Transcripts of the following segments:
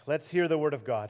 Let's hear the word of God.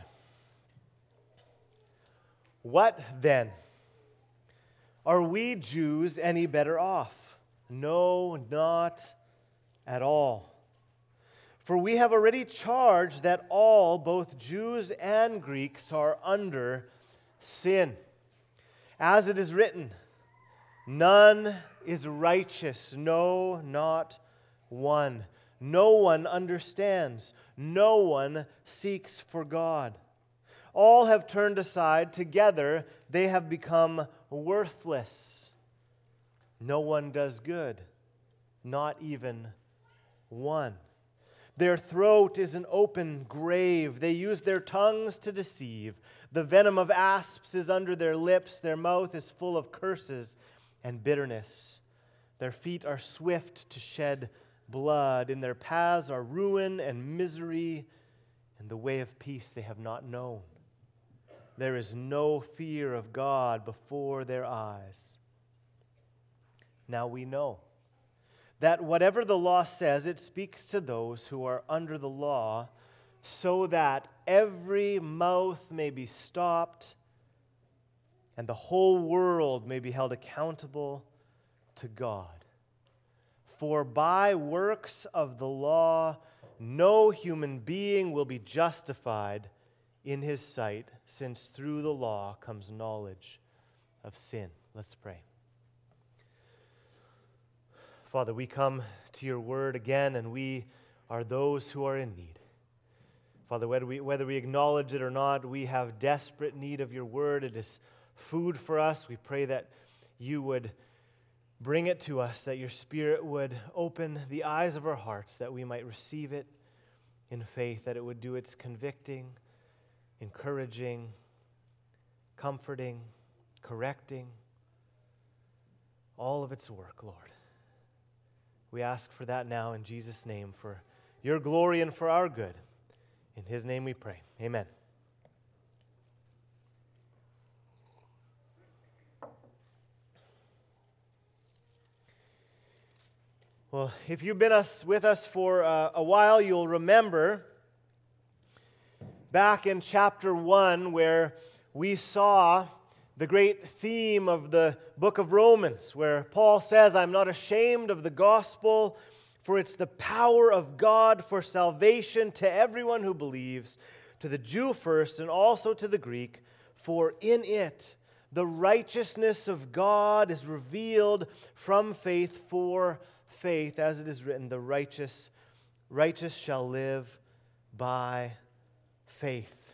What then? Are we Jews any better off? No, not at all. For we have already charged that all, both Jews and Greeks, are under sin. As it is written, none is righteous, no, not one. No one understands. No one seeks for God. All have turned aside. Together they have become worthless. No one does good, not even one. Their throat is an open grave. They use their tongues to deceive. The venom of asps is under their lips. Their mouth is full of curses and bitterness. Their feet are swift to shed blood. In their paths are ruin and misery, and the way of peace they have not known. There is no fear of God before their eyes. Now we know that whatever the law says, it speaks to those who are under the law, so that every mouth may be stopped and the whole world may be held accountable to God. For by works of the law, no human being will be justified in his sight, since through the law comes knowledge of sin. Let's pray. Father, we come to your word again, and we are those who are in need. Father, whether we acknowledge it or not, we have desperate need of your word. It is food for us. We pray that you would bring it to us, that your Spirit would open the eyes of our hearts, that we might receive it in faith, that it would do its convicting, encouraging, comforting, correcting, all of its work, Lord. We ask for that now in Jesus' name, for your glory and for our good. In his name we pray. Amen. Well, if you've been with us for a while, you'll remember back in chapter 1 where we saw the great theme of the book of Romans, where Paul says, I'm not ashamed of the gospel, for it's the power of God for salvation to everyone who believes, to the Jew first and also to the Greek, for in it the righteousness of God is revealed from faith for faith, as it is written, the righteous shall live by faith.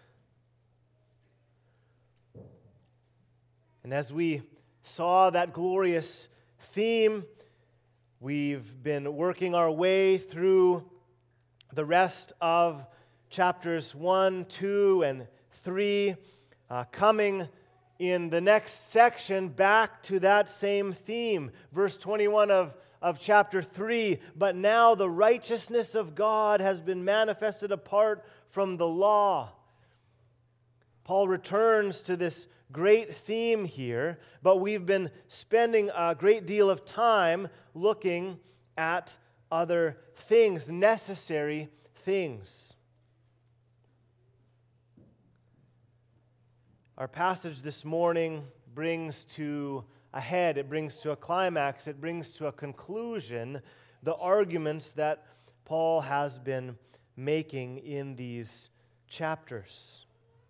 And as we saw that glorious theme, we've been working our way through the rest of chapters 1, 2, and 3, coming in the next section back to that same theme. Verse 21 of chapter 3, but now the righteousness of God has been manifested apart from the law. Paul returns to this great theme here, but we've been spending a great deal of time looking at other things, necessary things. Our passage this morning brings to a head, it brings to a climax, it brings to a conclusion the arguments that Paul has been making in these chapters.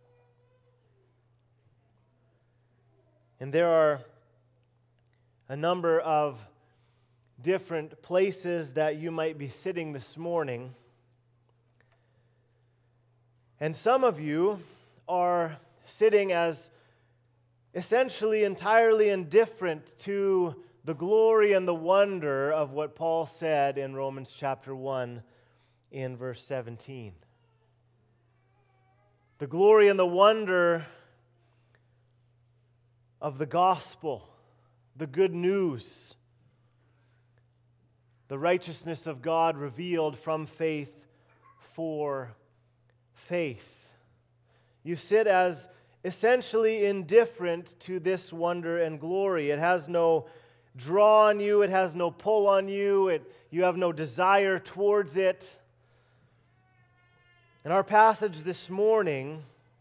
And there are a number of different places that you might be sitting this morning. And some of you are sitting as essentially entirely indifferent to the glory and the wonder of what Paul said in Romans chapter 1 in verse 17. The glory and the wonder of the gospel, the good news, the righteousness of God revealed from faith for faith. You sit as essentially indifferent to this wonder and glory. It has no draw on you, it has no pull on you, you have no desire towards it. In our passage this morning,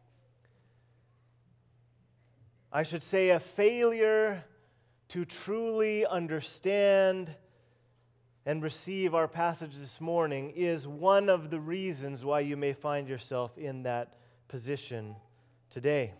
I should say a failure to truly understand and receive our passage this morning is one of the reasons why you may find yourself in that position today.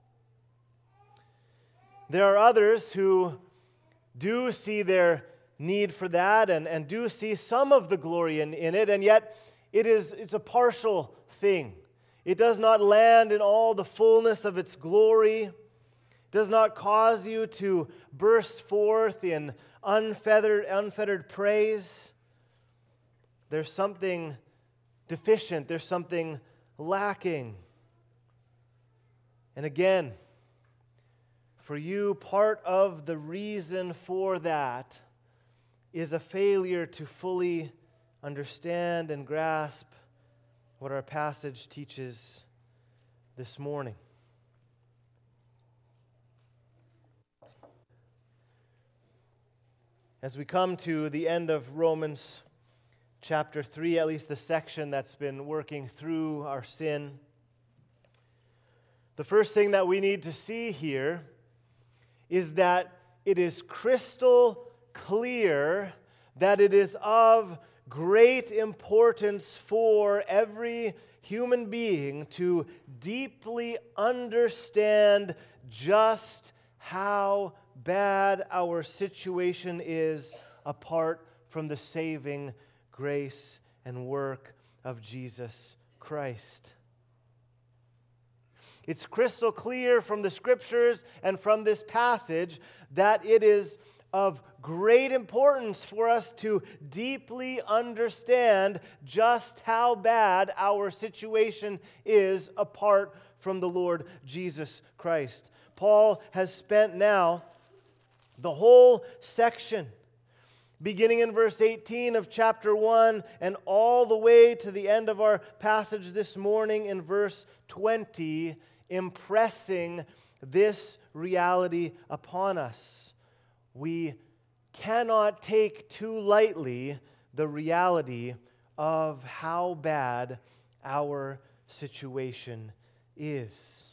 There are others who do see their need for that and do see some of the glory in it, and yet it's a partial thing. It does not land in all the fullness of its glory. It does not cause you to burst forth in unfettered praise. There's something deficient. There's something lacking. And again, for you, part of the reason for that is a failure to fully understand and grasp what our passage teaches this morning. As we come to the end of Romans chapter 3, at least the section that's been working through our sin, the first thing that we need to see here is that it is crystal clear that it is of great importance for every human being to deeply understand just how bad our situation is apart from the saving grace and work of Jesus Christ. It's crystal clear from the Scriptures and from this passage that it is of great importance for us to deeply understand just how bad our situation is apart from the Lord Jesus Christ. Paul has spent now the whole section, beginning in verse 18 of chapter 1 and all the way to the end of our passage this morning in verse 20, impressing this reality upon us. We cannot take too lightly the reality of how bad our situation is.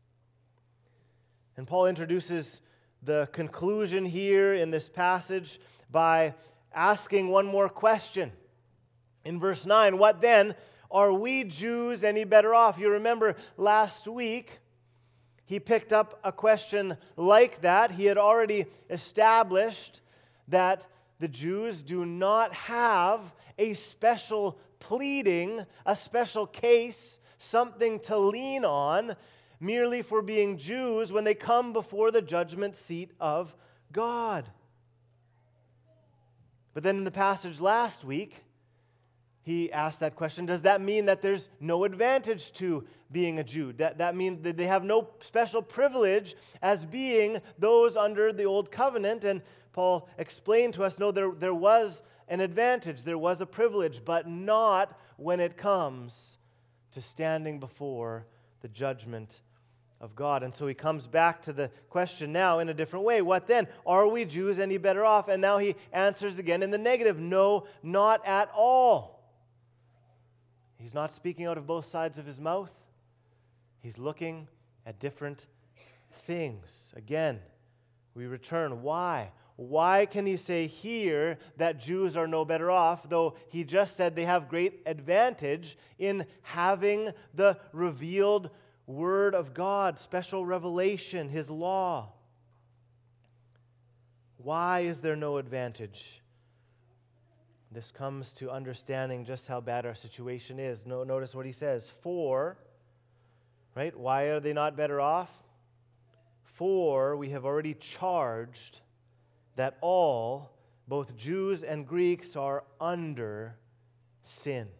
And Paul introduces the conclusion here in this passage by asking one more question. In verse 9, what then? Are we Jews any better off? You remember last week, he picked up a question like that. He had already established that the Jews do not have a special pleading, a special case, something to lean on, merely for being Jews when they come before the judgment seat of God. But then in the passage last week, he asked that question, does that mean that there's no advantage to being a Jew? That means that they have no special privilege as being those under the old covenant? And Paul explained to us, no, there was an advantage, there was a privilege, but not when it comes to standing before the judgment of God. And so he comes back to the question now in a different way. What then? Are we Jews any better off? And now he answers again in the negative. No, not at all. He's not speaking out of both sides of his mouth. He's looking at different things. Again, we return. Why? Why can he say here that Jews are no better off, though he just said they have great advantage in having the revealed Word of God, special revelation, His law? Why is there no advantage? This comes to understanding just how bad our situation is. Notice what he says. For, right? Why are they not better off? For we have already charged that all, both Jews and Greeks, are under sin.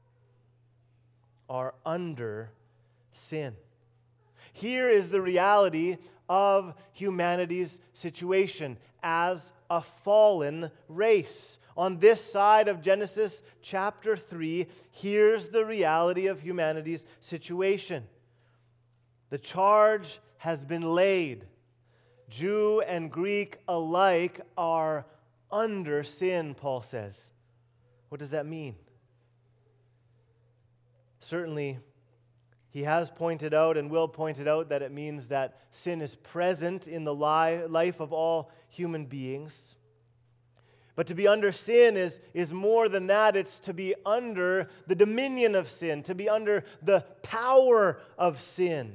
Are under sin. Here is the reality of humanity's situation as a fallen race. On this side of Genesis chapter 3, here's the reality of humanity's situation. The charge has been laid. Jew and Greek alike are under sin, Paul says. What does that mean? Certainly, he has pointed out and will point it out that it means that sin is present in the life of all human beings. But to be under sin is more than that. It's to be under the dominion of sin, to be under the power of sin.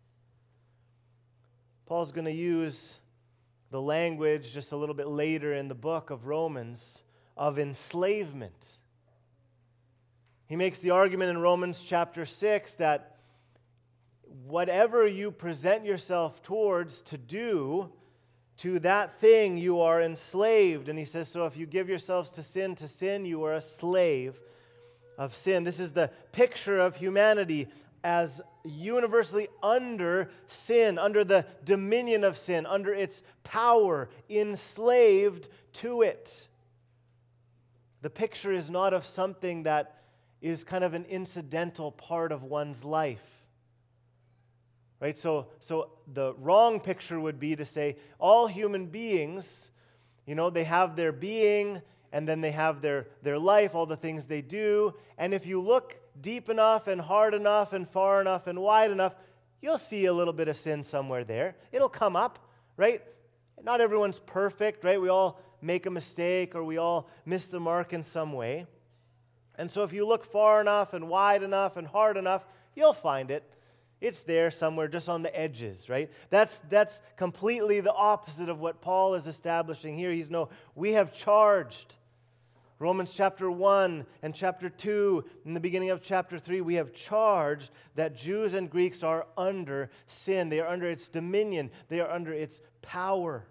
Paul's going to use the language just a little bit later in the book of Romans of enslavement. He makes the argument in Romans chapter 6 that whatever you present yourself towards to do, to that thing you are enslaved. And he says, so if you give yourselves to sin, you are a slave of sin. This is the picture of humanity as universally under sin, under the dominion of sin, under its power, enslaved to it. The picture is not of something that is kind of an incidental part of one's life. Right? So the wrong picture would be to say all human beings, they have their being and then they have their life, all the things they do. And if you look deep enough and hard enough and far enough and wide enough, you'll see a little bit of sin somewhere there. It'll come up, right? Not everyone's perfect, right? We all make a mistake or we all miss the mark in some way. And so if you look far enough and wide enough and hard enough, you'll find it. It's there somewhere just on the edges, right? That's completely the opposite of what Paul is establishing here. We have charged. Romans chapter 1 and chapter 2, in the beginning of chapter 3, we have charged that Jews and Greeks are under sin. They are under its dominion. They are under its power.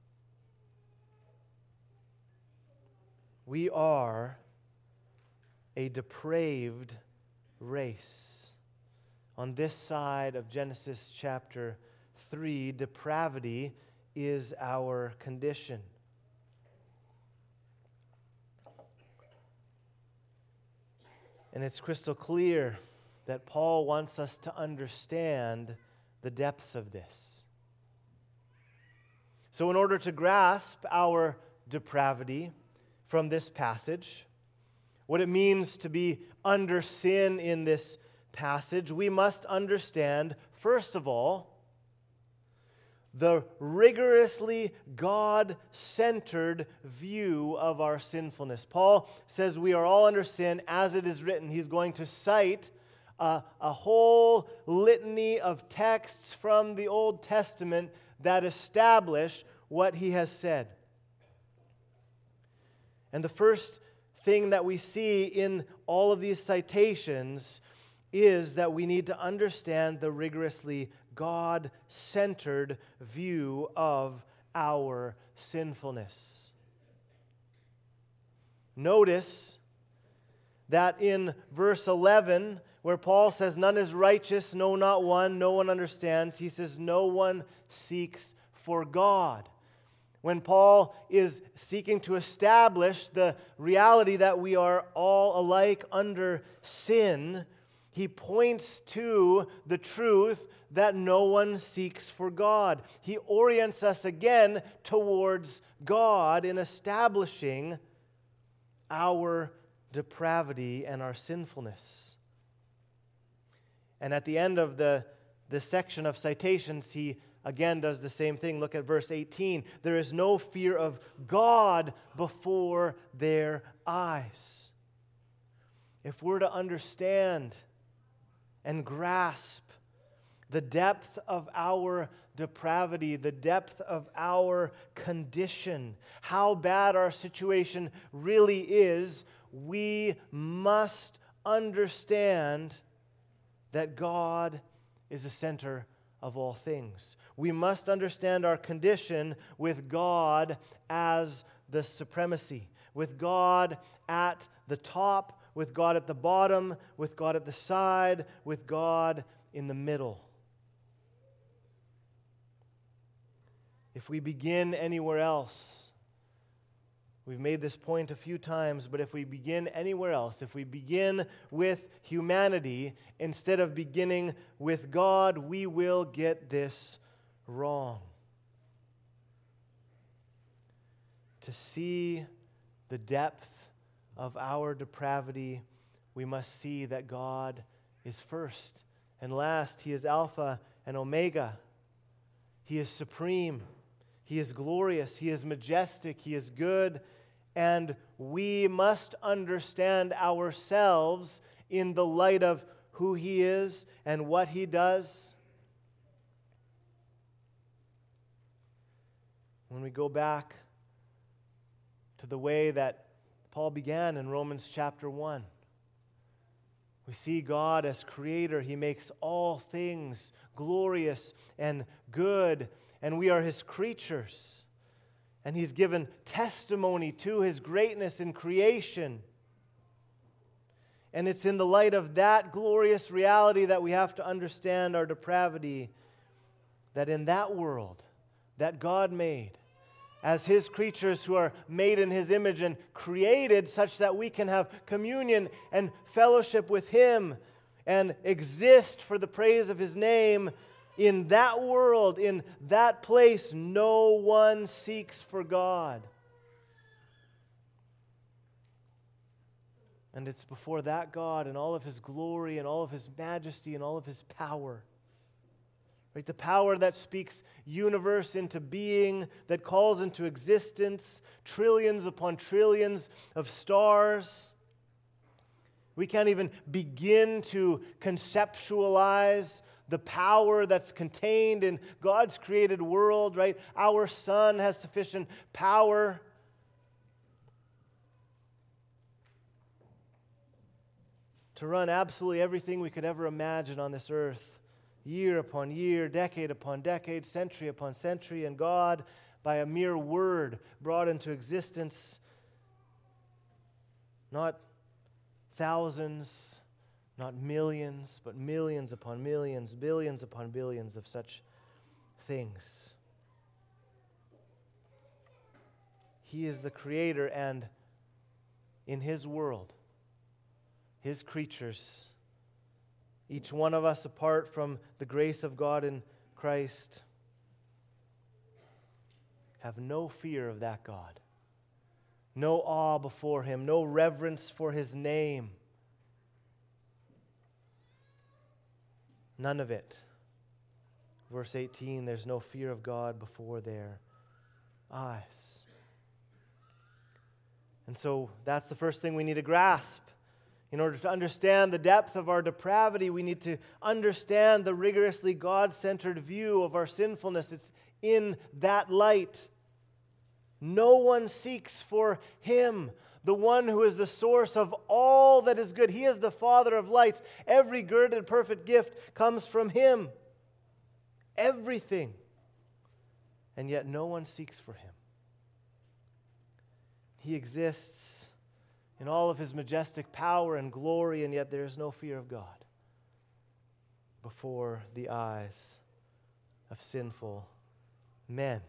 We are a depraved race. On this side of Genesis chapter 3, depravity is our condition. And it's crystal clear that Paul wants us to understand the depths of this. So in order to grasp our depravity from this passage, what it means to be under sin in this passage, we must understand, first of all, the rigorously God-centered view of our sinfulness. Paul says we are all under sin as it is written. He's going to cite a whole litany of texts from the Old Testament that establish what he has said. And the first thing that we see in all of these citations is that we need to understand the rigorously God-centered view of our sinfulness. Notice that in verse 11, where Paul says, none is righteous, no, not one, no one understands, he says, no one seeks for God. When Paul is seeking to establish the reality that we are all alike under sin, he points to the truth that no one seeks for God. He orients us again towards God in establishing our depravity and our sinfulness. And at the end of the section of citations, he again does the same thing. Look at verse 18. There is no fear of God before their eyes. If we're to understand and grasp the depth of our depravity, the depth of our condition, how bad our situation really is, we must understand that God is the center of all things. We must understand our condition with God as the supremacy, with God at the top, with God at the bottom, with God at the side, with God in the middle. If we begin anywhere else, we've made this point a few times, but if we begin anywhere else, if we begin with humanity instead of beginning with God, we will get this wrong. To see the depth of our depravity, we must see that God is first and last. He is Alpha and Omega. He is supreme. He is glorious. He is majestic. He is good. And we must understand ourselves in the light of who He is and what He does. When we go back to the way that Paul began in Romans chapter 1, we see God as creator. He makes all things glorious and good, and we are His creatures. And He's given testimony to His greatness in creation. And it's in the light of that glorious reality that we have to understand our depravity, that in that world that God made, as His creatures who are made in His image and created such that we can have communion and fellowship with Him and exist for the praise of His name, in that world, in that place, no one seeks for God. And it's before that God and all of His glory and all of His majesty and all of His power. Right? The power that speaks universe into being, that calls into existence trillions upon trillions of stars. We can't even begin to conceptualize the power that's contained in God's created world, right? Our sun has sufficient power to run absolutely everything we could ever imagine on this earth, year upon year, decade upon decade, century upon century, and God, by a mere word, brought into existence not thousands, not millions, but millions upon millions, billions upon billions of such things. He is the creator, and in His world, His creatures, each one of us apart from the grace of God in Christ, have no fear of that God, no awe before Him, no reverence for His name. None of it. Verse 18, there's no fear of God before their eyes. And so that's the first thing we need to grasp. In order to understand the depth of our depravity, we need to understand the rigorously God-centered view of our sinfulness. It's in that light. No one seeks for Him, the one who is the source of all that is good. He is the Father of lights. Every good and perfect gift comes from Him. Everything. And yet no one seeks for Him. He exists in all of His majestic power and glory, and yet there is no fear of God before the eyes of sinful men.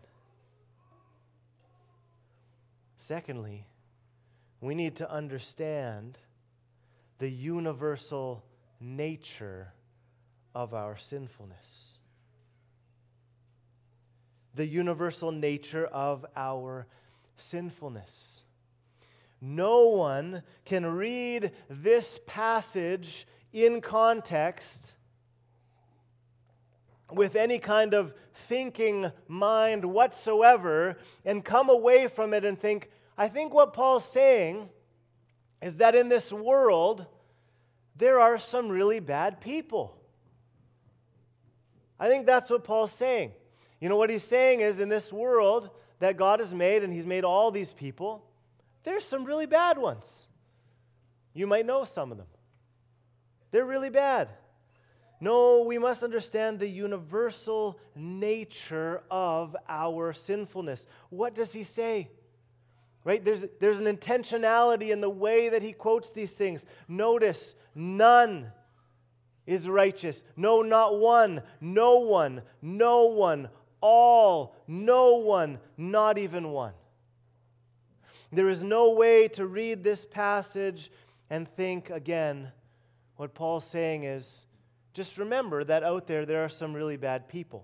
Secondly, we need to understand the universal nature of our sinfulness. The universal nature of our sinfulness. No one can read this passage in context with any kind of thinking mind whatsoever and come away from it and think, I think what Paul's saying is that in this world, there are some really bad people. I think that's what Paul's saying. You know, what he's saying is in this world that God has made, and He's made all these people, there's some really bad ones. You might know some of them. They're really bad. No, we must understand the universal nature of our sinfulness. What does he say? Right? There's an intentionality in the way that he quotes these things. Notice, none is righteous. No, not one. No one. No one. All. No one. Not even one. There is no way to read this passage and think, again, what Paul's saying is, just remember that out there are some really bad people.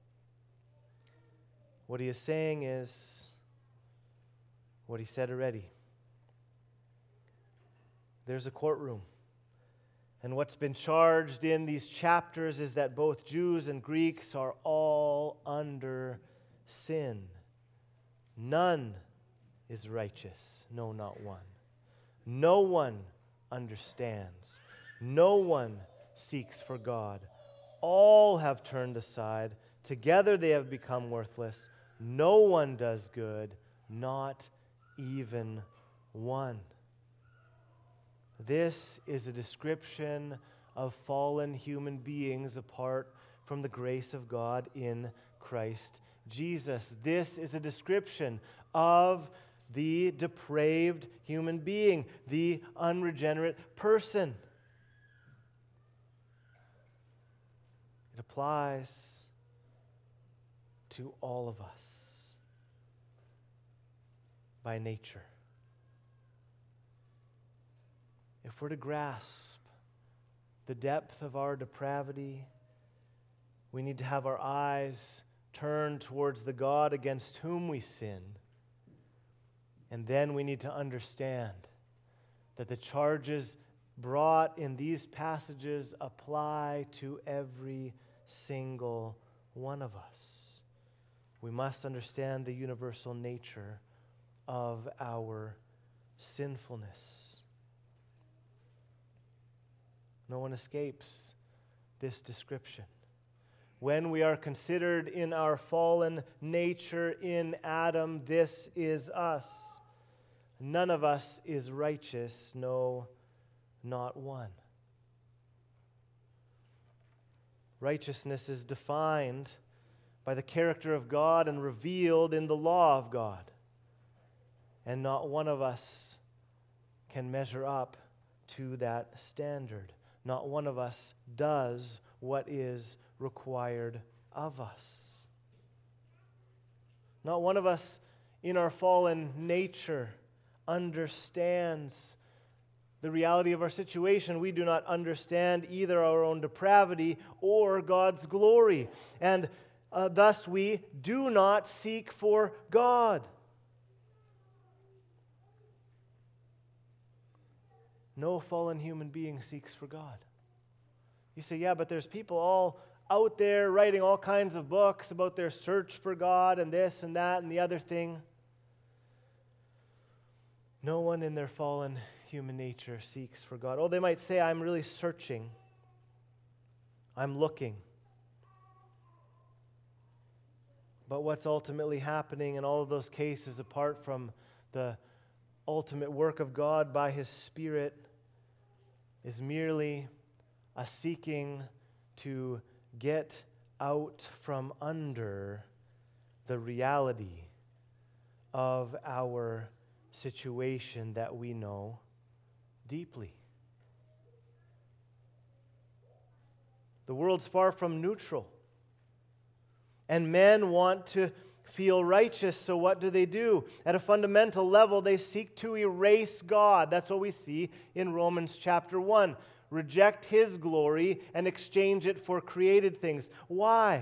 What he is saying is what he said already. There's a courtroom, And what's been charged in these chapters is that both Jews and Greeks are all under sin. None is righteous, no, not one. No one understands. No one seeks for God. All have turned aside. Together they have become worthless. No one does good, not even one. This is a description of fallen human beings apart from the grace of God in Christ Jesus. This is a description of the depraved human being, the unregenerate person. It applies to all of us by nature. If we're to grasp the depth of our depravity, we need to have our eyes turned towards the God against whom we sin. And then we need to understand that the charges brought in these passages apply to every single one of us. We must understand the universal nature of our sinfulness. No one escapes this description. When we are considered in our fallen nature in Adam, this is us. None of us is righteous, no, not one. Righteousness is defined by the character of God and revealed in the law of God. And not one of us can measure up to that standard. Not one of us does what is required of us. Not one of us in our fallen nature understands the reality of our situation. We do not understand either our own depravity or God's glory. And thus we do not seek for God. No fallen human being seeks for God. You say, yeah, but there's people all out there writing all kinds of books about their search for God and this and that and the other thing. No one in their fallen human nature seeks for God. Oh, they might say, I'm really searching. I'm looking. But what's ultimately happening in all of those cases, apart from the ultimate work of God by His Spirit, is merely a seeking to get out from under the reality of our situation that we know deeply. The world's far from neutral. And men want to feel righteous, so what do? At a fundamental level, they seek to erase God. That's what we see in Romans chapter 1. Reject His glory and exchange it for created things. Why?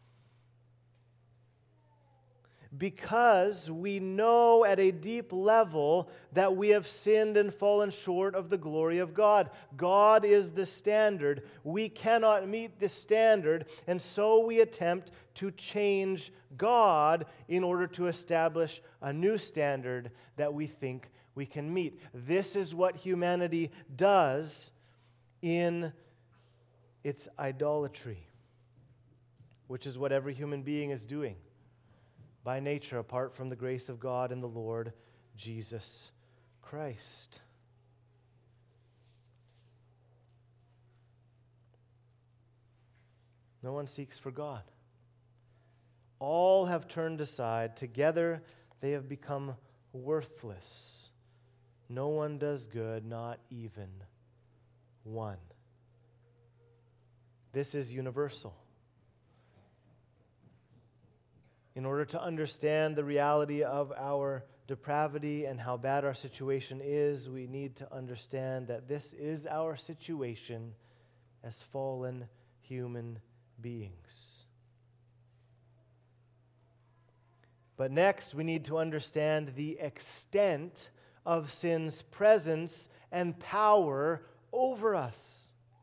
Because we know at a deep level that we have sinned and fallen short of the glory of God. God is the standard. We cannot meet the standard, and so we attempt to change God in order to establish a new standard that we think we can meet. This is what humanity does in its idolatry, which is what every human being is doing by nature, apart from the grace of God and the Lord Jesus Christ. No one seeks for God. All have turned aside. Together they have become worthless. No one does good, not even one. This is universal. In order to understand the reality of our depravity and how bad our situation is, we need to understand that this is our situation as fallen human beings. But next, we need to understand the extent of sin's presence and power over us.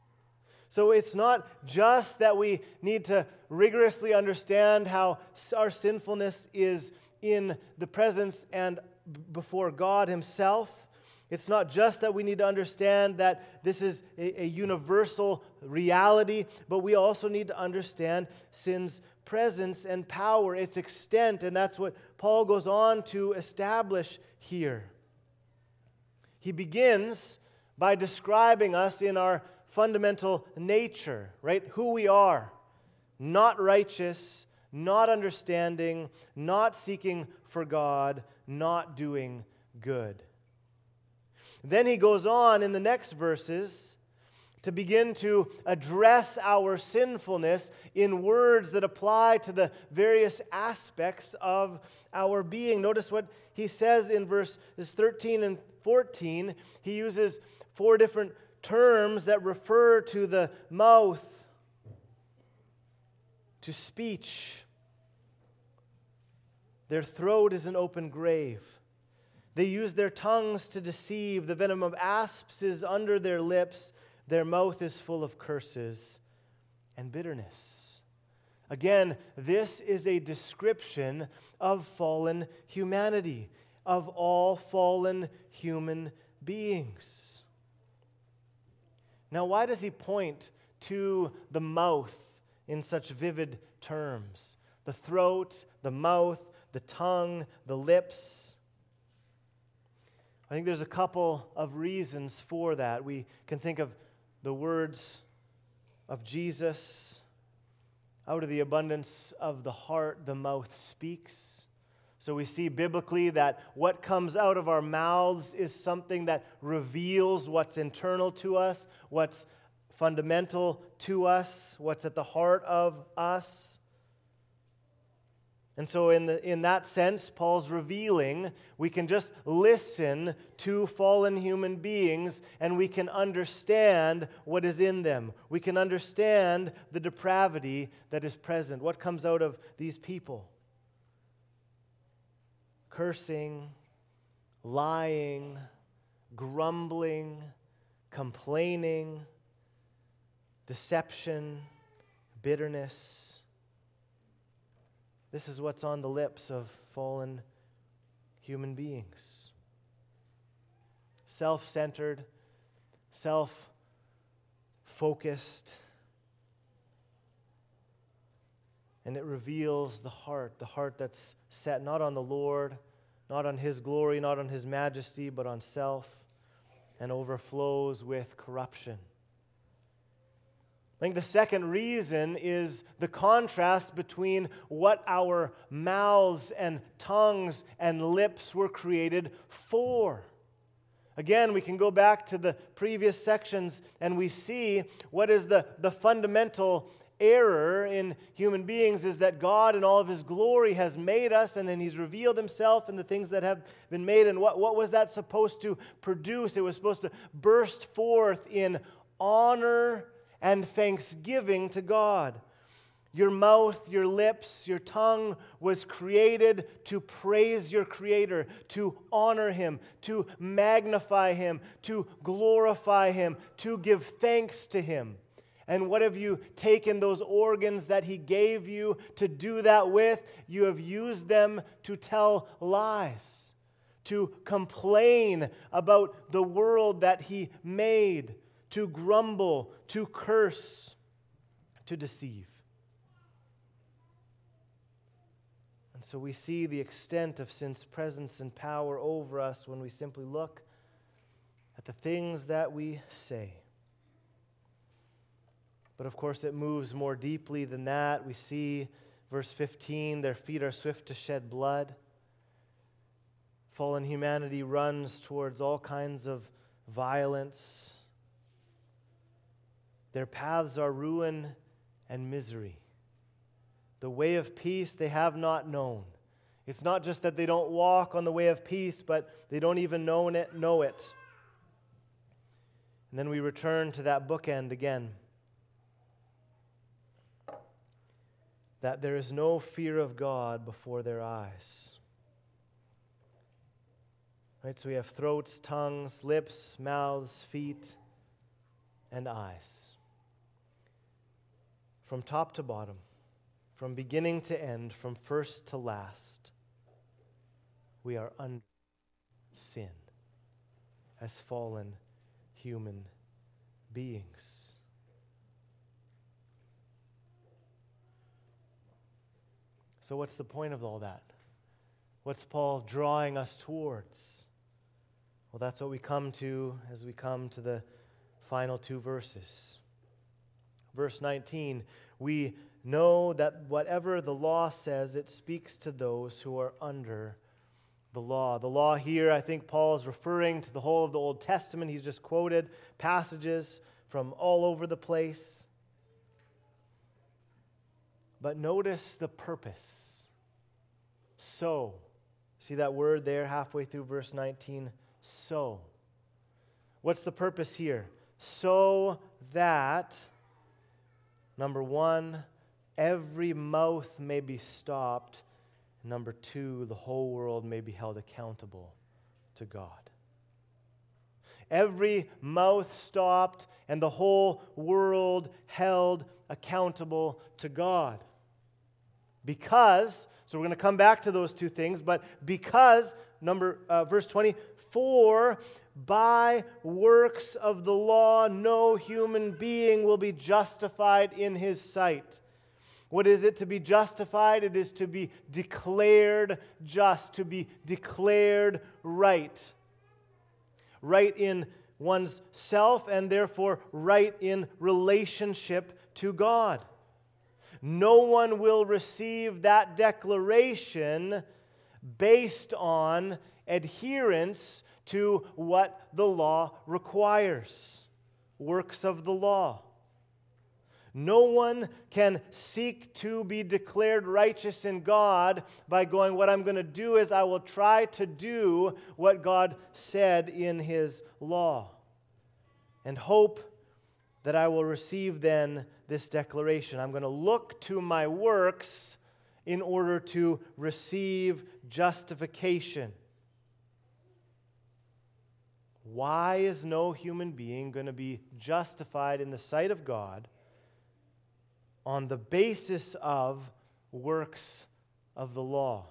So it's not just that we need to rigorously understand how our sinfulness is in the presence and before God Himself. It's not just that we need to understand that this is a universal reality, but we also need to understand sin's presence and power, its extent, and that's what Paul goes on to establish here. He begins by describing us in our fundamental nature, right? Who we are, not righteous, not understanding, not seeking for God, not doing good. Then he goes on in the next verses to begin to address our sinfulness in words that apply to the various aspects of our being. Notice what he says in verses 13 and 14. He uses 4 different terms that refer to the mouth, to speech. Their throat is an open grave. They use their tongues to deceive. The venom of asps is under their lips. Their mouth is full of curses and bitterness. Again, this is a description of fallen humanity, of all fallen human beings. Now, why does he point to the mouth in such vivid terms? The throat, the mouth, the tongue, the lips. I think there's a couple of reasons for that. We can think of the words of Jesus. Out of the abundance of the heart, the mouth speaks. So we see biblically that what comes out of our mouths is something that reveals what's internal to us, what's fundamental to us, what's at the heart of us. And so in that sense, Paul's revealing we can just listen to fallen human beings and we can understand what is in them. We can understand the depravity that is present. What comes out of these people? Cursing, lying, grumbling, complaining, deception, bitterness. This is what's on the lips of fallen human beings. Self-centered, self-focused. And it reveals the heart that's set not on the Lord, not on His glory, not on His majesty, but on self, and overflows with corruption. I think the second reason is the contrast between what our mouths and tongues and lips were created for. Again, we can go back to the previous sections and we see what is the fundamental error in human beings is that God in all of His glory has made us and then He's revealed Himself in the things that have been made. And what was that supposed to produce? It was supposed to burst forth in honor and thanksgiving to God. Your mouth, your lips, your tongue was created to praise your Creator, to honor Him, to magnify Him, to glorify Him, to give thanks to Him. And what have you taken those organs that He gave you to do that with? You have used them to tell lies, to complain about the world that He made, to grumble, to curse, to deceive. And so we see the extent of sin's presence and power over us when we simply look at the things that we say. But of course, it moves more deeply than that. We see, verse 15, their feet are swift to shed blood. Fallen humanity runs towards all kinds of violence. Their paths are ruin and misery. The way of peace they have not known. It's not just that they don't walk on the way of peace, but they don't even know it. And then we return to that bookend again. That there is no fear of God before their eyes. Right, so we have throats, tongues, lips, mouths, feet, and eyes. from top to bottom, from beginning to end, from first to last, we are under sin as fallen human beings. So what's the point of all that? What's Paul drawing us towards? Well, that's what we come to as we come to the final two verses. Verse 19, we know that whatever the law says, it speaks to those who are under the law. The law here, I think Paul is referring to the whole of the Old Testament. He's just quoted passages from all over the place. But notice the purpose. So, see that word there halfway through verse 19? So. What's the purpose here? So that, number one, every mouth may be stopped. Number two, the whole world may be held accountable to God. Every mouth stopped and the whole world held accountable to God. Because, so we're going to come back to those two things, but because, verse 20, for by works of the law no human being will be justified in his sight. What is it to be justified? It is to be declared just, to be declared right. Right in one's self and therefore right in relationship to God. No one will receive that declaration based on adherence to what the law requires. Works of the law. No one can seek to be declared righteous in God by going, what I'm going to do is I will try to do what God said in His law, and hope that I will receive then this declaration. I'm going to look to my works in order to receive justification. Why is no human being going to be justified in the sight of God on the basis of works of the law?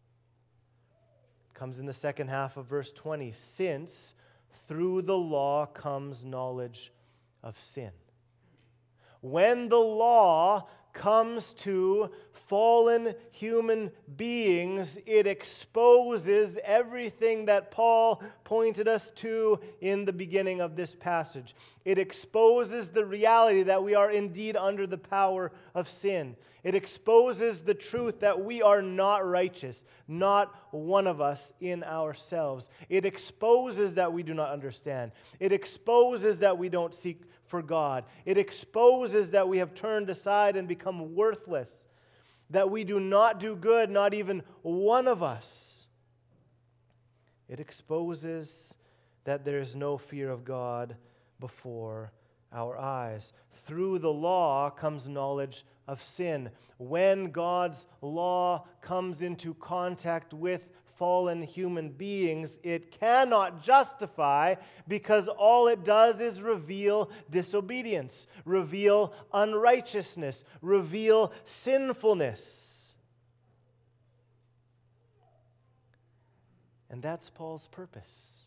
It comes in the second half of verse 20. Since through the law comes knowledge of sin. When the law comes to fallen human beings, it exposes everything that Paul pointed us to in the beginning of this passage. It exposes the reality that we are indeed under the power of sin. It exposes the truth that we are not righteous, not one of us in ourselves. It exposes that we do not understand. It exposes that we don't seek for God. It exposes that we have turned aside and become worthless, that we do not do good, not even one of us. It exposes that there is no fear of God before our eyes. Through the law comes knowledge of sin. When God's law comes into contact with fallen human beings, it cannot justify, because all it does is reveal disobedience, reveal unrighteousness, reveal sinfulness. And that's Paul's purpose.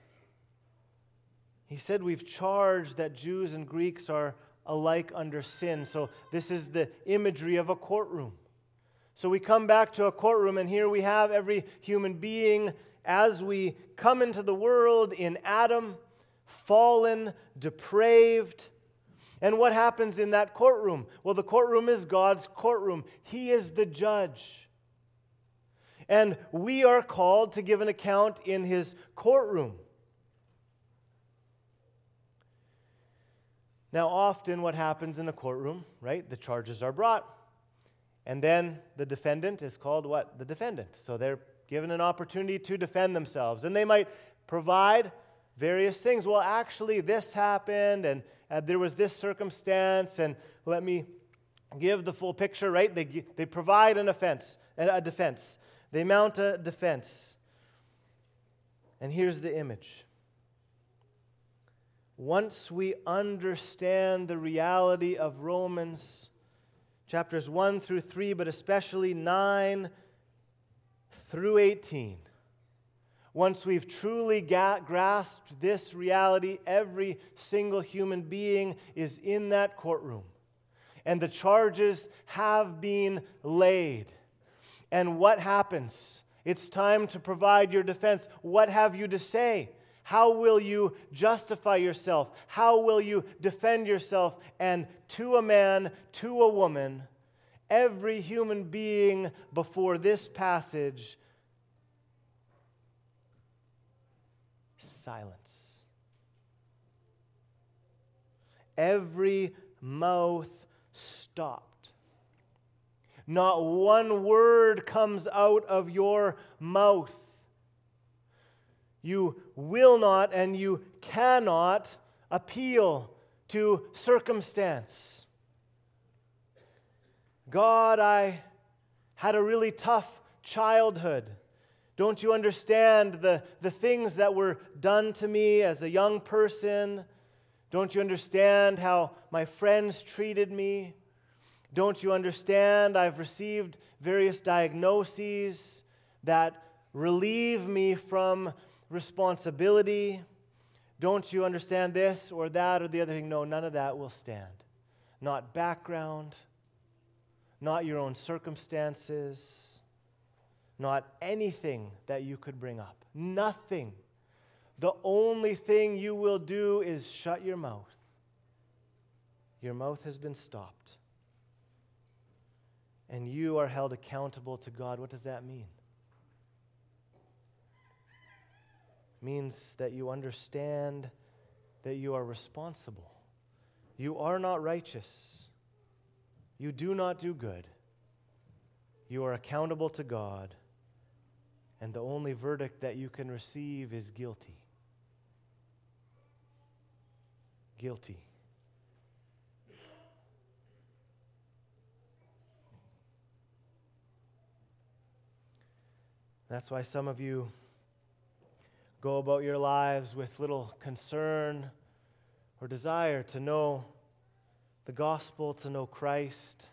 He said we've charged that Jews and Greeks are alike under sin. So this is the imagery of a courtroom. So we come back to a courtroom, and here we have every human being as we come into the world in Adam, fallen, depraved. And what happens in that courtroom? Well, the courtroom is God's courtroom. He is the judge. And we are called to give an account in His courtroom. Now, often what happens in a courtroom, right? The charges are brought. And then the defendant is called what? The defendant. So they're given an opportunity to defend themselves. And they might provide various things. Well, actually, this happened, and there was this circumstance, and let me give the full picture, right? They provide a defense. They mount a defense. And here's the image. Once we understand the reality of Romans chapters 1 through 3, but especially 9 through 18. Once we've truly grasped this reality, every single human being is in that courtroom. And the charges have been laid. And what happens? It's time to provide your defense. What have you to say? How will you justify yourself? How will you defend yourself? And to a man, to a woman, every human being before this passage, silence. Every mouth stopped. Not one word comes out of your mouth. You will not and you cannot appeal to circumstance. God, I had a really tough childhood. Don't you understand the things that were done to me as a young person? Don't you understand how my friends treated me? Don't you understand I've received various diagnoses that relieve me from responsibility? Don't you understand this or that or the other thing? No, none of that will stand. Not background, not your own circumstances, not anything that you could bring up. Nothing. The only thing you will do is shut your mouth. Your mouth has been stopped. And you are held accountable to God. What does that mean? It means that you understand that you are responsible. You are not righteous. You do not do good. You are accountable to God. And the only verdict that you can receive is guilty. Guilty. That's why some of you go about your lives with little concern or desire to know the gospel, to know Christ,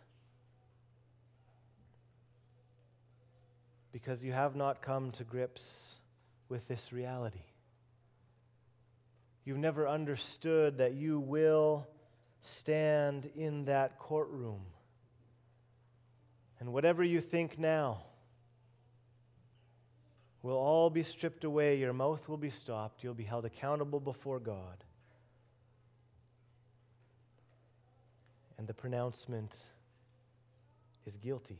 because you have not come to grips with this reality. You've never understood that you will stand in that courtroom. And whatever you think now will all be stripped away. Your mouth will be stopped. You'll be held accountable before God. And the pronouncement is guilty.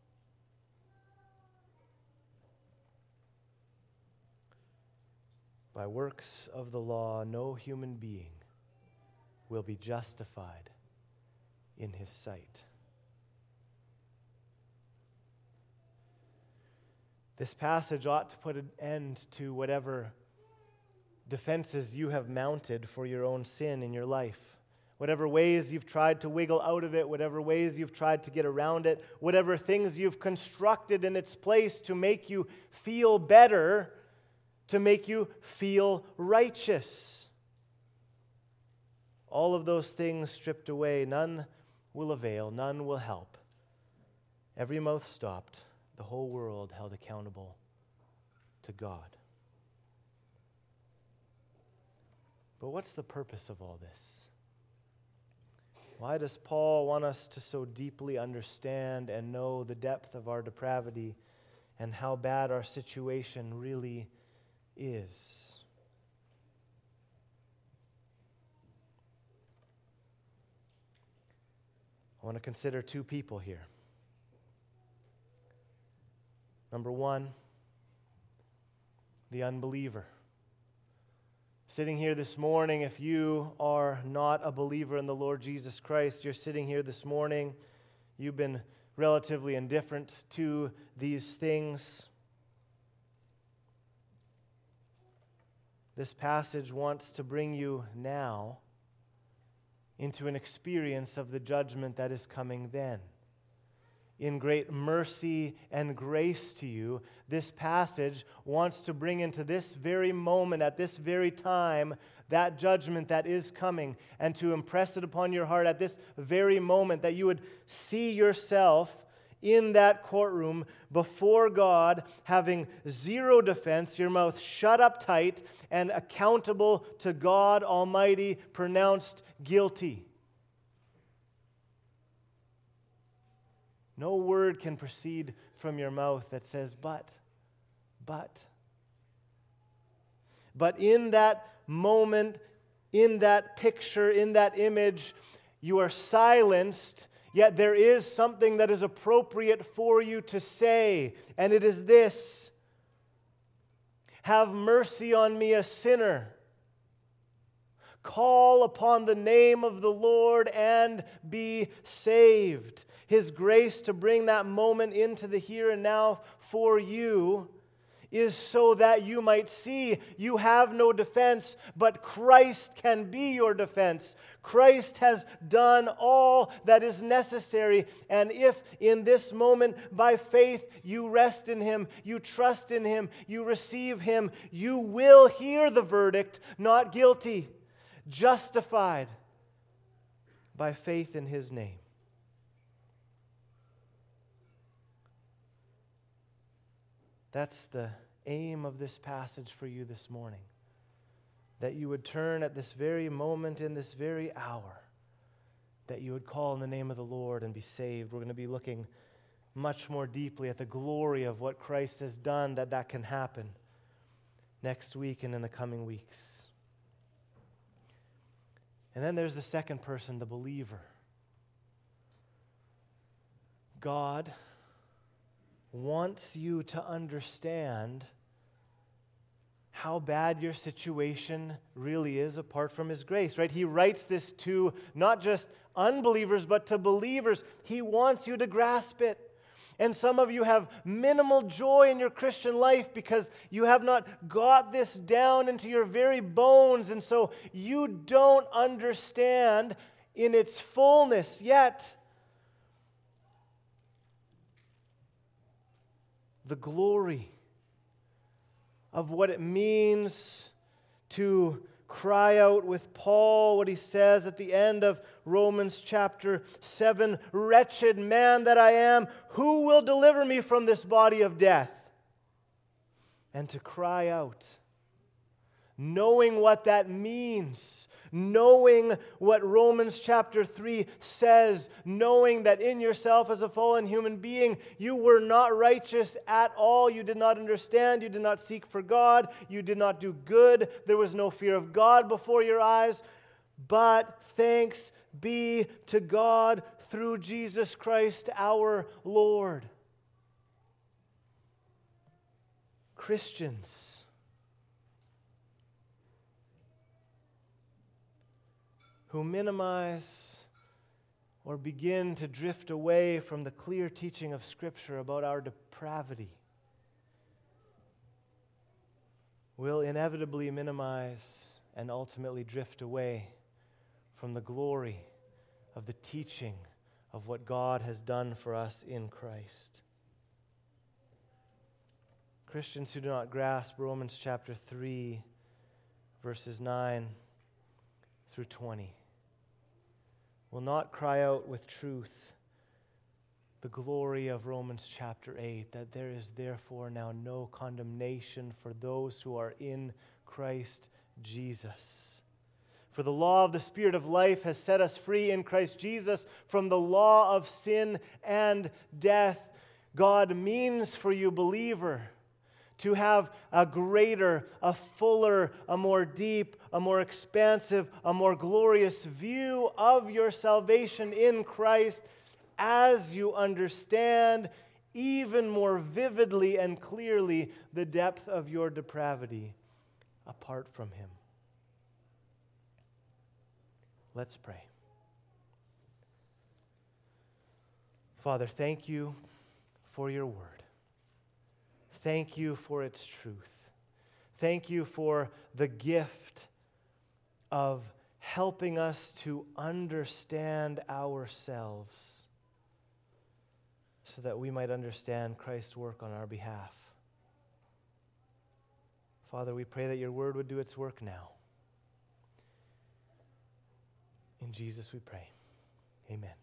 By works of the law, no human being will be justified in his sight. This passage ought to put an end to whatever defenses you have mounted for your own sin in your life. Whatever ways you've tried to wiggle out of it, whatever ways you've tried to get around it, whatever things you've constructed in its place to make you feel better, to make you feel righteous. All of those things stripped away, none will avail, none will help. Every mouth stopped, the whole world held accountable to God. But what's the purpose of all this? Why does Paul want us to so deeply understand and know the depth of our depravity and how bad our situation really is? I want to consider two people here. Number one, the unbeliever. Sitting here this morning, if you are not a believer in the Lord Jesus Christ, you're sitting here this morning, you've been relatively indifferent to these things. This passage wants to bring you now into an experience of the judgment that is coming then. in great mercy and grace to you, this passage wants to bring into this very moment, at this very time, that judgment that is coming, and to impress it upon your heart at this very moment, that you would see yourself in that courtroom before God, having zero defense, your mouth shut up tight, and accountable to God Almighty, pronounced guilty. No word can proceed from your mouth that says, but. But in that moment, in that picture, in that image, you are silenced, yet there is something that is appropriate for you to say, and it is this: have mercy on me, a sinner. Call upon the name of the Lord and be saved. His grace to bring that moment into the here and now for you is so that you might see you have no defense, but Christ can be your defense. Christ has done all that is necessary, and if in this moment by faith you rest in Him, you trust in Him, you receive Him, you will hear the verdict, not guilty, justified by faith in His name. That's the aim of this passage for you this morning. That you would turn at this very moment, in this very hour, that you would call in the name of the Lord and be saved. We're going to be looking much more deeply at the glory of what Christ has done, that can happen next week and in the coming weeks. And then there's the second person, the believer. God wants you to understand how bad your situation really is apart from His grace, right? He writes this to not just unbelievers, but to believers. He wants you to grasp it. And some of you have minimal joy in your Christian life because you have not got this down into your very bones, and so you don't understand in its fullness yet the glory of what it means to cry out with Paul, what he says at the end of Romans chapter 7, "Wretched man that I am, who will deliver me from this body of death?" And to cry out, knowing what that means, knowing what Romans chapter 3 says, knowing that in yourself as a fallen human being, you were not righteous at all. You did not understand. You did not seek for God. You did not do good. There was no fear of God before your eyes. But thanks be to God through Jesus Christ our Lord. Christians, who minimize or begin to drift away from the clear teaching of Scripture about our depravity, will inevitably minimize and ultimately drift away from the glory of the teaching of what God has done for us in Christ. Christians who do not grasp Romans chapter 3, verses 9 through 20, will not cry out with truth the glory of Romans chapter 8, that there is therefore now no condemnation for those who are in Christ Jesus. For the law of the Spirit of life has set us free in Christ Jesus from the law of sin and death. God means for you, believer, to have a greater, a fuller, a more deep, a more expansive, a more glorious view of your salvation in Christ as you understand even more vividly and clearly the depth of your depravity apart from Him. Let's pray. Father, thank you for your word. Thank you for its truth. Thank you for the gift of helping us to understand ourselves so that we might understand Christ's work on our behalf. Father, we pray that your word would do its work now. In Jesus we pray. Amen.